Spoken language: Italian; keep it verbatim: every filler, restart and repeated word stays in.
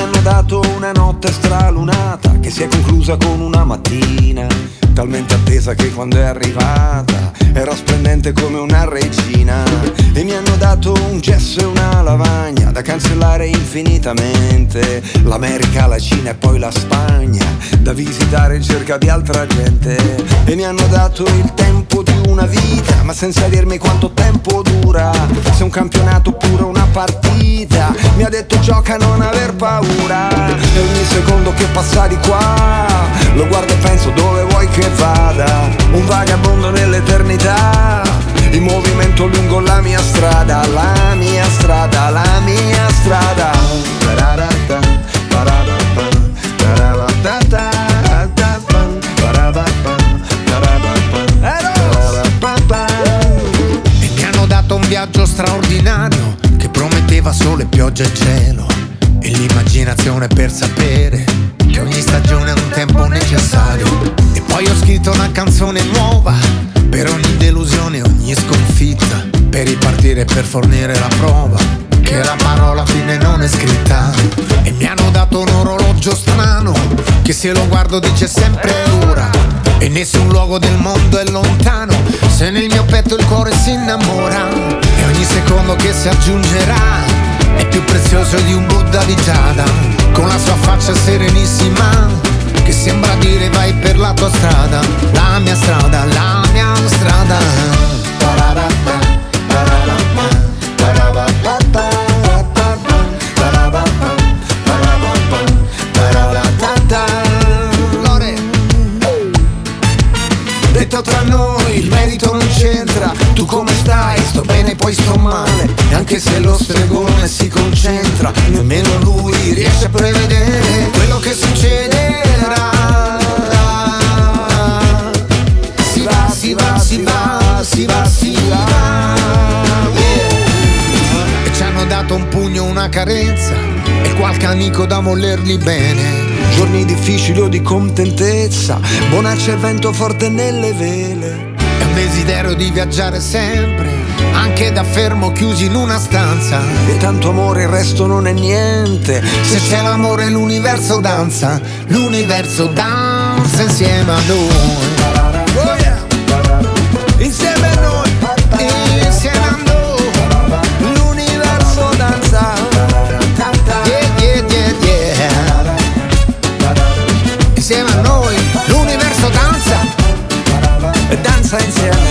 hanno dato una notte stralunata che si è conclusa con una mattina talmente attesa che quando è arrivata era splendente come una regina. E mi hanno dato un gesso e una lavagna da cancellare infinitamente, l'America, la Cina e poi la Spagna da visitare in cerca di altra gente. E mi hanno dato il tempo di una vita, ma senza dirmi quanto tempo dura, se un campionato oppure una partita. Mi ha detto gioca, non aver paura. E ogni secondo che passa di qua lo guardo e penso dove vuoi che vada, un vagabondo nell'eternità, in movimento lungo la mia strada, la mia strada, la mia strada. E mi hanno dato un viaggio straordinario che prometteva sole, pioggia e cielo, e l'immaginazione per sapere che ogni stagione ha un tempo necessario. E poi ho scritto una canzone nuova per ogni delusione, ogni sconfitta, per ripartire e per fornire la prova che la parola fine non è scritta. E mi hanno dato un orologio strano che se lo guardo dice sempre ora, e nessun luogo del mondo è lontano se nel mio petto il cuore si innamora. E ogni secondo che si aggiungerà è più prezioso di un Buddha di giada, con la sua faccia serenissima che sembra dire vai per la tua strada, la mia strada, la mia strada. Detto tra noi, il merito non c'entra. Tu come stai? Sto bene, poi sto male. E anche se lo stregone si concentra, nemmeno lui riesce a prevedere quello che succederà. Si va, si va, si va, si va, si va, yeah. E ci hanno dato un pugno, una carezza e qualche amico da volerli bene. Giorni difficili o di contentezza, bonaccia e vento forte nelle vele. È un desiderio di viaggiare sempre, anche da fermo chiusi in una stanza. E tanto amore, il resto non è niente. Se c'è l'amore l'universo danza, l'universo danza insieme a noi. Oh yeah. Insieme a noi, insieme a noi, l'universo danza. Yeah, yeah, yeah, yeah. Insieme a noi, l'universo danza E danza insieme.